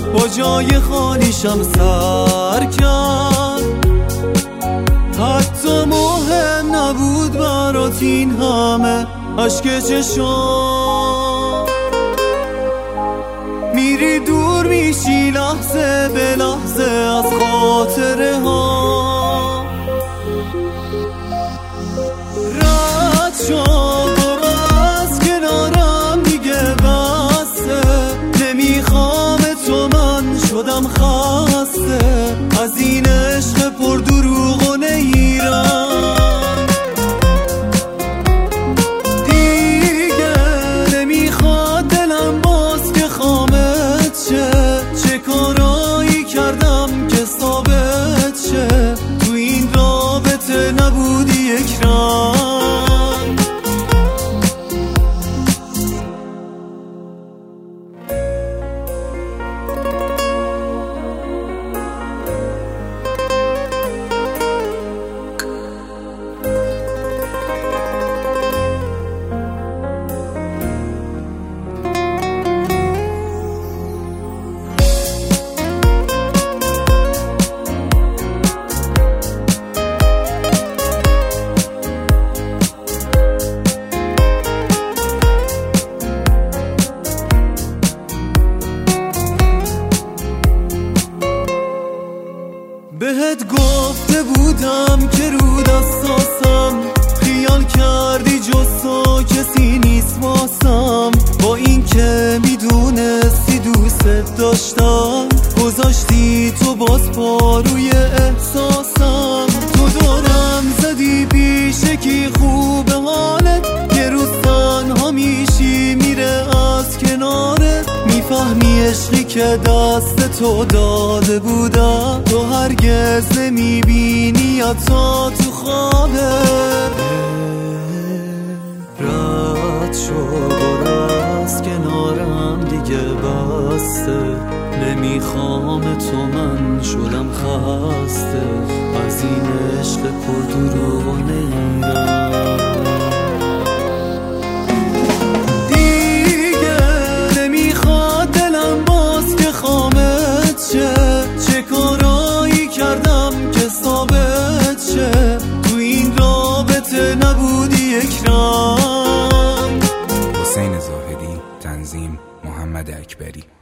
با جای خالیشم سر کرد. حتی مهم نبود برات این همه عشق چشام. میری دور میشی لحظه به لحظه از خاطره ها. رد شو برو از کنارم دیگه بسته. نمیخوام تو من شدم خسته از این عشق پر دروغ و نیرم. دیگه نمیخواد دلم باز که خامت شه. چه کارایی کردم که ثابت شه تو این رابطه نبودی یک رنگ. بهت گفته بودم که رو دستاسم. خیال کردی جز تو کسی نیست واسم. با این که میدونستی دوست داشتم گذاشتی تو باز پا روی احساسم. تو دارم زدی بیشه کی خوب حالت. یه روز تنها میشی میره از کنارت. میفهمی عشقی که دست تو داده بودم تو هرگز نمیبینی یا تا تو خوابت. رد شو برو از کنارم دیگه بسته. نمیخوام تو من شدم خسته از این عشق پر دروغ و نیرم. چه کارایی کردم که ثابت شه تو این رابطه نبودی یک رنگ. حسین زاهدی، تنظیم محمد اکبری.